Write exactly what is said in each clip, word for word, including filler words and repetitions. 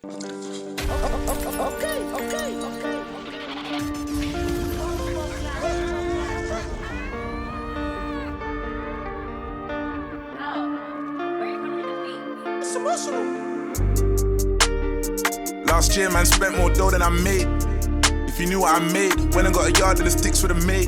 Okay, okay, okay. It's emotional. Last year, man, spent more dough than I made. If you knew what I made, went and got a yard and the sticks with a mate.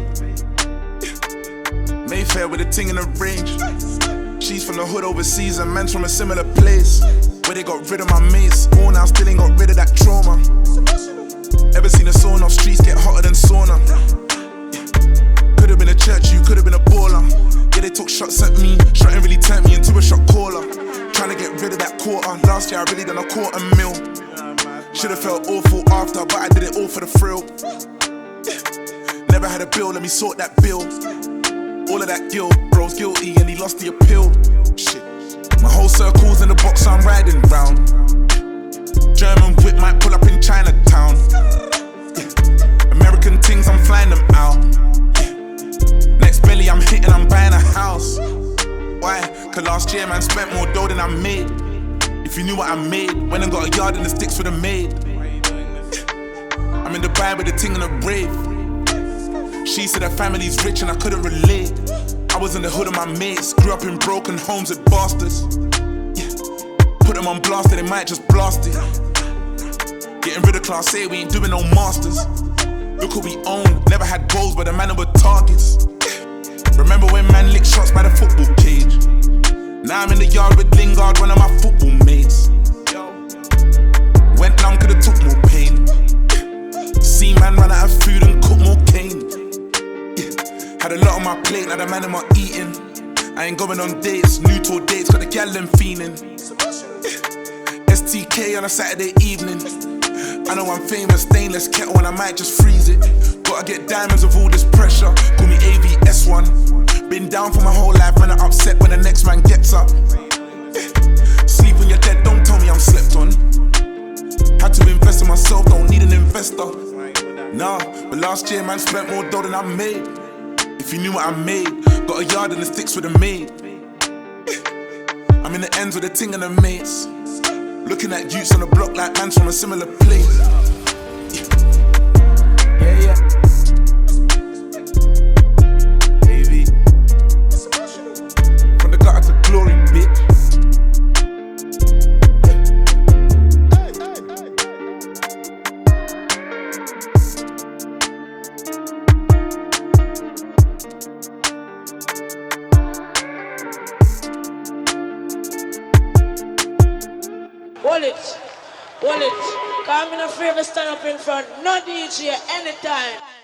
Mayfair with a ting in the range. She's from the hood overseas and man's from a similar place where they got rid of my mates. All now still ain't got rid of that trauma. Ever seen a sauna off streets get hotter than sauna? Could've been a church, you could've been a baller. Yeah, they took shots at me, shot ain't really turned me into a shot caller. Trying to get rid of that quarter. Last year I really done a quarter mil. Should've felt awful after, but I did it all for the thrill. Never had a bill, let me sort that bill. All of that guilt, bro's guilty and he lost the appeal. Shit. My whole circle's in the box I'm riding round. German whip might pull up in Chinatown. Yeah. American things, I'm flying them out. Yeah. Next belly I'm hitting, I'm buying a house. Why? Cause last year man spent more dough than I made. If you knew what I made, went and got a yard and the sticks for the maid. I'm in Dubai with the ting in the rave. She said her family's rich and I couldn't relate. I was in the hood of my mates, grew up in broken homes with bastards. Yeah. Put them on blast and they might just blast it. Getting rid of class A, we ain't doing no masters. Look what we own, never had goals but the man were targets. Remember when man licked shots by the football cage? Now I'm in the yard with Lingard, one of my football mates. Went down, could've took more pain. See man run out of food and cook more cane. Yeah. Had a lot on my plate, now the man am I eating. I ain't going on dates, new tour dates, got the gal them fiending. Yeah. S T K on a Saturday evening. I know I'm famous, stainless kettle and I might just freeze it. Gotta get diamonds with all this pressure, call me A V S one. Been down for my whole life, man, I'm upset when the next man gets up. Sleep when you're dead, don't tell me I'm slept on. Had to invest in myself, don't need an investor. Nah, but last year, man, spent more dough than I made. If you knew what I made, got a yard and the sticks with a maid. I'm in the ends with the ting and the mates. Looking at youths on the block like man's from a similar place. Yeah, yeah. Glory, bitch. Wallet, wallet. Come in a favor, stand up in front. No D J anytime.